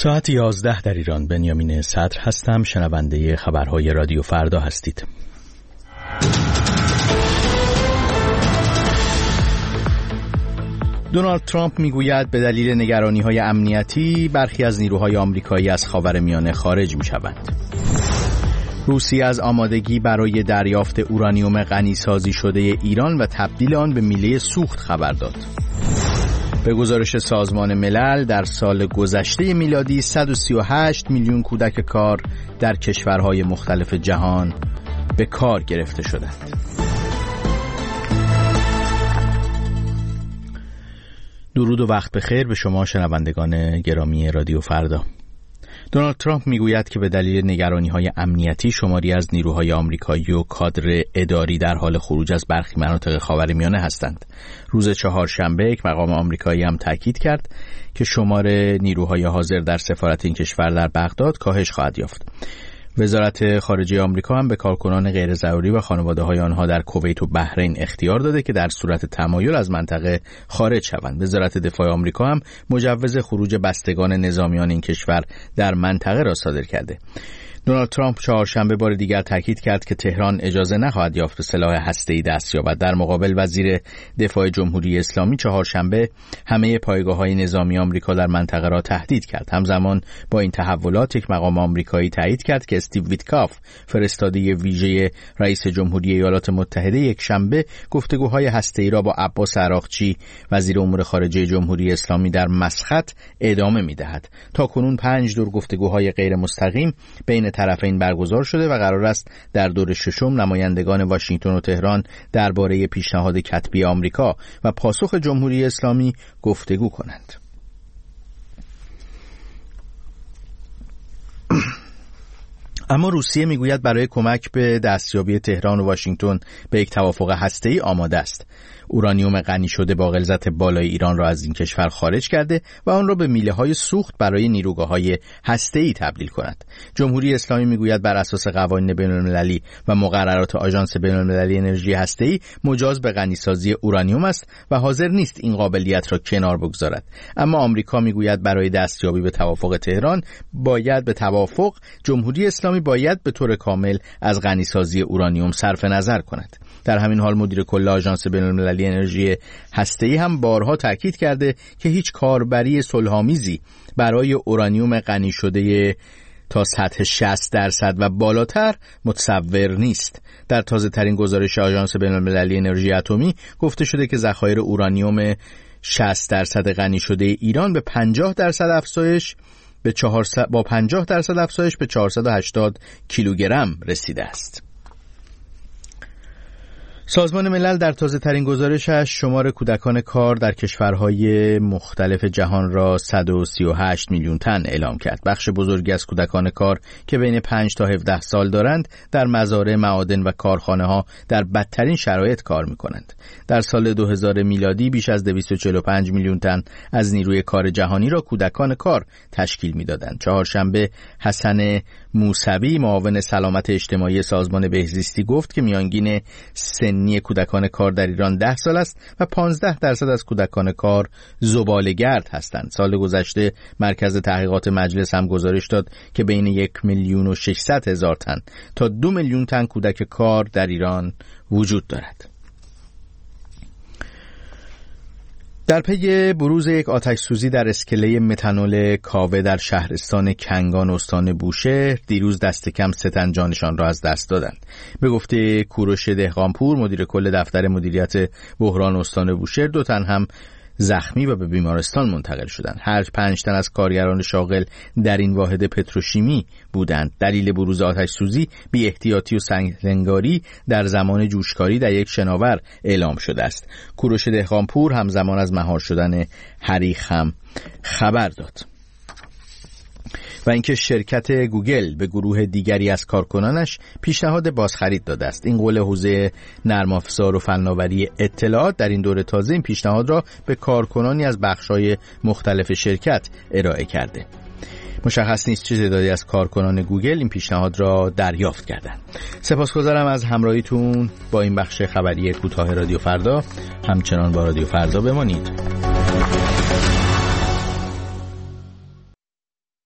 ساعت 11 در ایران. بنیامین صدر هستم. شنونده خبرهای رادیو فردا هستید. دونالد ترامپ میگوید به دلیل نگرانی‌های امنیتی برخی از نیروهای آمریکایی از خاورمیانه خارج می‌شوند. روسیه از آمادگی برای دریافت اورانیوم غنیسازی شده ایران و تبدیل آن به میله سوخت خبر داد. به گزارش سازمان ملل در سال گذشته میلادی 138 میلیون کودک کار در کشورهای مختلف جهان به کار گرفته شدند. درود و وقت بخیر به شما شنوندگان گرامی رادیو فردا. دونالد ترامپ میگوید که به دلیل نگرانی‌های امنیتی شماری از نیروهای آمریکایی و کادر اداری در حال خروج از برخی مناطق خاورمیانه هستند. روز چهارشنبه یک مقام آمریکایی هم تاکید کرد که شمار نیروهای حاضر در سفارت این کشور در بغداد کاهش خواهد یافت. وزارت خارجه آمریکا هم به کارکنان غیر ضروری و خانواده‌های آنها در کویت و بحرین اختیار داده که در صورت تمایل از منطقه خارج شوند. وزارت دفاع آمریکا هم مجوز خروج بستگان نظامیان این کشور در منطقه را صادر کرده. دونالد ترامپ چهارشنبه بار دیگر تاکید کرد که تهران اجازه نخواهد یافت به سلاح هسته‌ای دست یابد. در مقابل وزیر دفاع جمهوری اسلامی چهارشنبه همه پایگاه‌های نظامی آمریکا در منطقه را تهدید کرد. همزمان با این تحولات یک مقام آمریکایی تایید کرد که استیو ویتکاف فرستاده ویژه رئیس جمهوری ایالات متحده یک شنبه گفتگوهای هسته‌ای را با عباس عراقچی وزیر امور خارجه جمهوری اسلامی در مسقط ادامه می‌دهد. تاکنون 5 دور گفتگوهای غیر مستقیم بین طرفین برگزار شده و قرار است در دور ششم نمایندگان واشنگتن و تهران درباره پیشنهاد کتبی آمریکا و پاسخ جمهوری اسلامی گفتگو کنند. اما روسیه میگوید برای کمک به دستیابی تهران و واشنگتن به یک توافق هسته‌ای آماده است. اورانیوم غنی شده با غلظت بالای ایران را از این کشور خارج کرده و آن را به میله‌های سوخت برای نیروگاه‌های هسته‌ای تبدیل کند. جمهوری اسلامی میگوید بر اساس قوانین بین‌المللی و مقررات آژانس بین‌المللی انرژی هسته‌ای مجاز به غنیسازی اورانیوم است و حاضر نیست این قابلیت را کنار بگذارد. اما آمریکا میگوید برای دستیابی به توافق تهران جمهوری اسلامی باید به طور کامل از غنیسازی اورانیوم صرف نظر کند. در همین حال مدیر کل آژانس بین‌المللی انرژی هسته‌ای هم بارها تاکید کرده که هیچ کاربری صلح‌آمیزی برای اورانیوم غنی شده تا سطح 60% و بالاتر متصور نیست. در تازه ترین گزارش آژانس بین‌المللی انرژی اتمی گفته شده که ذخایر اورانیوم 60% غنی شده ایران به 50% افزایش با 50% افزایش به 480 کیلوگرم رسیده است. سازمان ملل در تازه ترین گزارشش شمار کودکان کار در کشورهای مختلف جهان را 138 میلیون تن اعلام کرد. بخش بزرگی از کودکان کار که بین 5 تا 17 سال دارند در مزارع، معادن و کارخانه‌ها در بدترین شرایط کار می‌کنند. در سال 2000 میلادی بیش از 245 میلیون تن از نیروی کار جهانی را کودکان کار تشکیل می‌دادند. چهارشنبه حسن موسوی معاون سلامت اجتماعی سازمان بهزیستی گفت که میانگین سنی کودکان کار در ایران 10 سال است و 15% از کودکان کار زباله‌گرد هستند. سال گذشته مرکز تحقیقات مجلس هم گزارش داد که بین 1,600,000 تن تا 2 میلیون تن کودک کار در ایران وجود دارد. در پی بروز یک آتش سوزی در اسکله متانول کاوه در شهرستان کنگان استان بوشهر دیروز دست کم 3 تن جانشان را از دست دادند. به گفته کوروش دهقانپور مدیر کل دفتر مدیریت بحران استان بوشهر 2 تن هم زخمی و به بیمارستان منتقل شدند. هر 5 تن از کارگران شاغل در این واحد پتروشیمی بودند. دلیل بروز آتش سوزی بی احتیاطی و سنگساری در زمان جوشکاری در یک شناور اعلام شده است. کوروش دهقانپور همزمان از مهار شدن حریق هم خبر داد. و اینکه شرکت گوگل به گروه دیگری از کارکنانش پیشنهاد بازخرید داده است. این قول حوزه نرم افزار و فناوری اطلاعات در این دوره تازه این پیشنهاد را به کارکنانی از بخش‌های مختلف شرکت ارائه کرده. مشخص نیست چه تعدادی از کارکنان گوگل این پیشنهاد را دریافت کردند. سپاسگزارم از همراهیتون با این بخش خبری کوتاه رادیو فردا. همچنان با رادیو فردا بمانید.